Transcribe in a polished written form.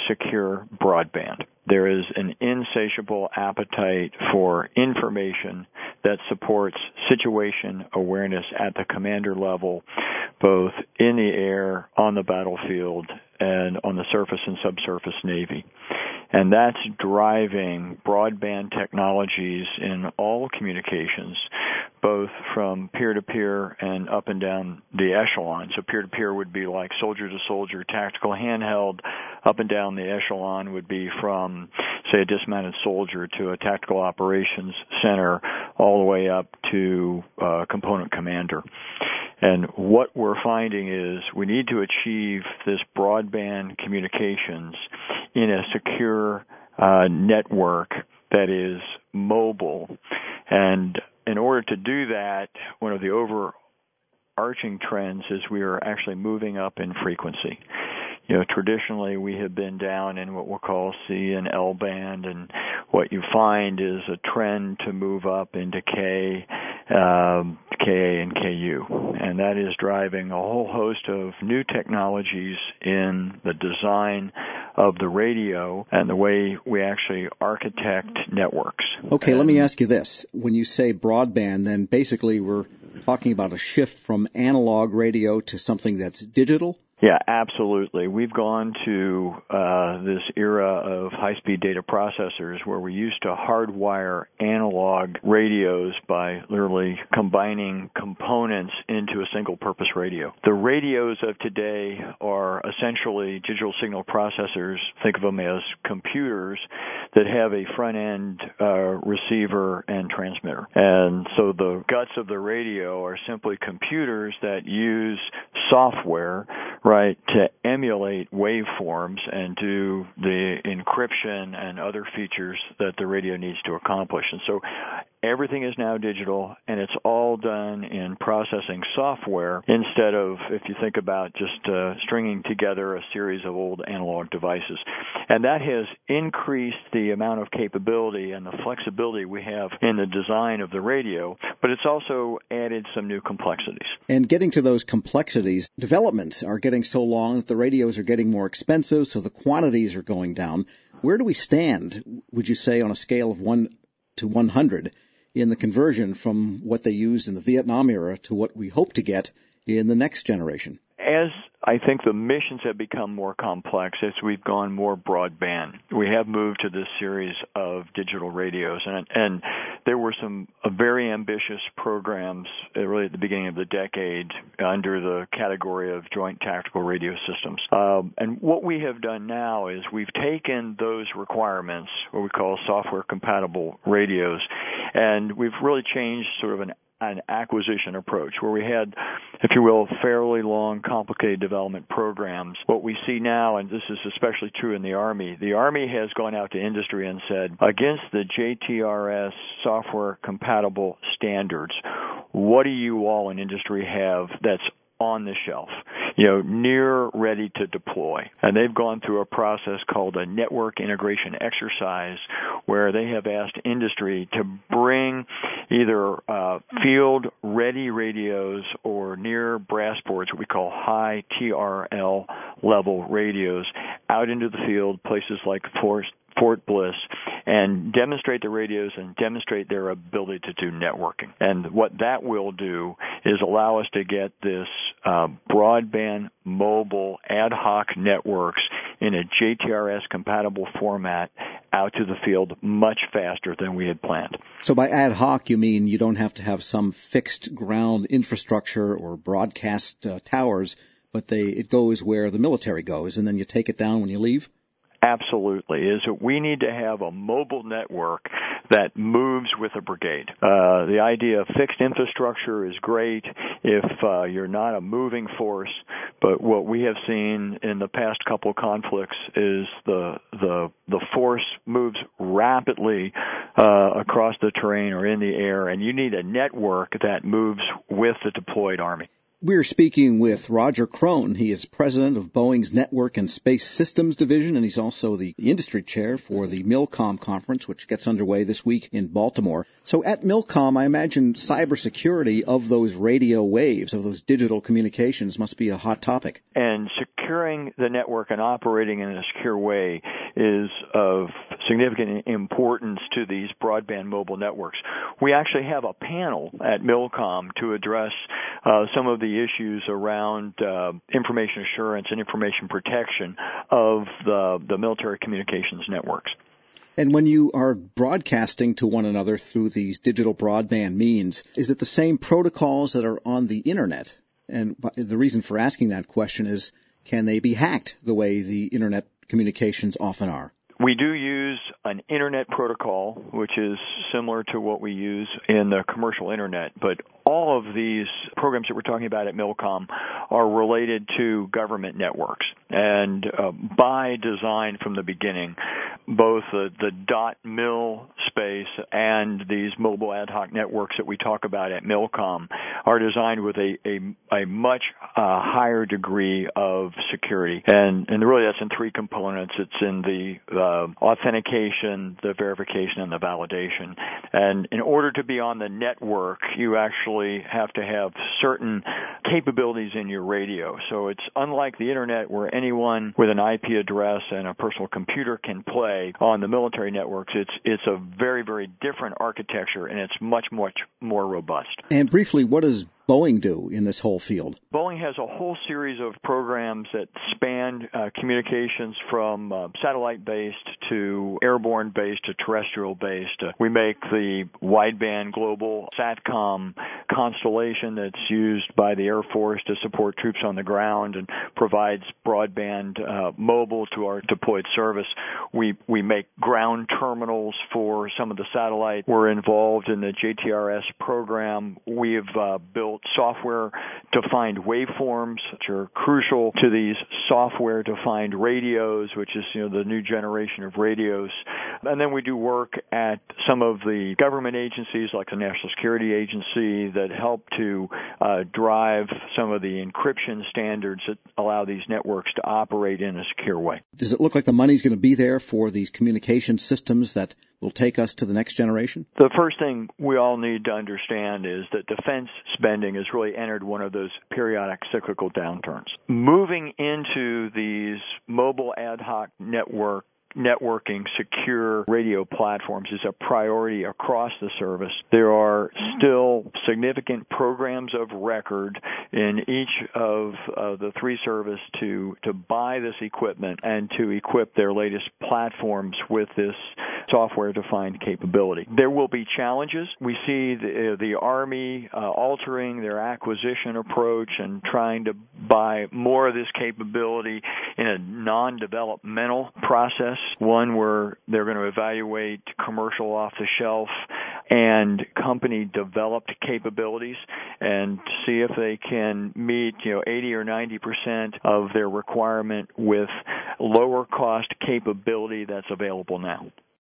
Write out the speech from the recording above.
secure broadband. There is an insatiable appetite for information that supports situation awareness at the commander level, both in the air, on the battlefield, and on the surface and subsurface Navy. And that's driving broadband technologies in all communications, both from peer-to-peer and up and down the echelon. So peer-to-peer would be like soldier-to-soldier, tactical handheld. Up and down the echelon would be from, say, a dismounted soldier to a tactical operations center, all the way up to component commander. And what we're finding is we need to achieve this broadband communications in a secure network that is mobile. And in order to do that, one of the overarching trends is we are actually moving up in frequency. You know, traditionally we have been down in what we'll call C and L band, and what you find is a trend to move up into K, Ka, and Ku. And that is driving a whole host of new technologies in the design of the radio and the way we actually architect networks. Okay, let me ask you this. When you say broadband, then basically we're talking about a shift from analog radio to something that's digital? Yeah, absolutely. We've gone to this era of high-speed data processors where we used to hardwire analog radios by literally combining components into a single-purpose radio. The radios of today are essentially digital signal processors. Think of them as computers that have a front-end receiver and transmitter. And so the guts of the radio are simply computers that use software, right, to emulate waveforms and do the encryption and other features that the radio needs to accomplish. And so everything is now digital, and it's all done in processing software instead of, if you think about just stringing together a series of old analog devices. And that has increased the amount of capability and the flexibility we have in the design of the radio, but it's also added some new complexities. And getting to those complexities, developments are getting so long that the radios are getting more expensive, so the quantities are going down. Where do we stand, would you say, on a scale of 1 to 100 in the conversion from what they used in the Vietnam era to what we hope to get in the next generation? As I think the missions have become more complex, as we've gone more broadband, we have moved to this series of digital radios. And there were some very ambitious programs really at the beginning of the decade under the category of Joint Tactical Radio Systems. And what we have done now is we've taken those requirements, what we call software-compatible radios, and we've really changed sort of an acquisition approach where we had, if you will, fairly long, complicated development programs. What we see now, and this is especially true in the Army has gone out to industry and said, against the JTRS software-compatible standards, what do you all in industry have that's on the shelf, near ready to deploy? And they've gone through a process called a network integration exercise where they have asked industry to bring either field-ready radios or near brass boards, what we call high TRL level radios, out into the field, places like Fort Bliss, and demonstrate the radios and demonstrate their ability to do networking. And what that will do is allow us to get this broadband, mobile, ad hoc networks in a JTRS-compatible format out to the field much faster than we had planned. So by ad hoc, you mean you don't have to have some fixed ground infrastructure or broadcast towers, but it goes where the military goes, and then you take it down when you leave? Absolutely. Is that we need to have a mobile network that moves with a brigade. The idea of fixed infrastructure is great if you're not a moving force, but what we have seen in the past couple of conflicts is the force moves rapidly across the terrain or in the air, and you need a network that moves with the deployed Army. We're speaking with Roger Krone. He is president of Boeing's Network and Space Systems Division, and he's also the industry chair for the Milcom conference, which gets underway this week in Baltimore. So at Milcom, I imagine cybersecurity of those radio waves, of those digital communications, must be a hot topic. And securing the network and operating in a secure way is of significant importance to these broadband mobile networks. We actually have a panel at Milcom to address some of the issues around information assurance and information protection of the military communications networks. And when you are broadcasting to one another through these digital broadband means, is it the same protocols that are on the Internet? And the reason for asking that question is, can they be hacked the way the Internet communications often are? We do use an Internet protocol, which is similar to what we use in the commercial Internet, but all of these programs that we're talking about at Milcom are related to government networks. And by design from the beginning, both the .mil space and these mobile ad hoc networks that we talk about at Milcom are designed with a much higher degree of security. And really that's in three components. It's in the authentication, the verification, and the validation. And in order to be on the network, you actually have to have certain capabilities in your radio. So it's unlike the Internet where anyone with an IP address and a personal computer can play on the military networks. It's a very, very different architecture, and it's much, much more robust. And briefly, what does Boeing do in this whole field? Boeing has a whole series of programs that span communications from satellite-based to airborne-based to terrestrial-based. We make the wideband global SATCOM constellation that's used by the Air Force to support troops on the ground and provides broadband mobile to our deployed service. We make ground terminals for some of the satellites. We're involved in the JTRS program. We have built software-defined waveforms, which are crucial to these software-defined radios, which is the new generation of radios. And then we do work at some of the government agencies, like the National Security Agency, that help to drive some of the encryption standards that allow these networks to operate in a secure way. Does it look like the money's going to be there for these communication systems that will take us to the next generation? The first thing we all need to understand is that defense spending has really entered one of those periodic cyclical downturns. Moving into these mobile ad hoc networking secure radio platforms is a priority across the service. There are still significant programs of record in each of the three services to buy this equipment and to equip their latest platforms with this software-defined capability. There will be challenges. We see the Army altering their acquisition approach and trying to buy more of this capability in a non-developmental process, one where they're going to evaluate commercial off-the-shelf and company-developed capabilities and see if they can meet 80 or 90% of their requirement with lower-cost capability that's available now.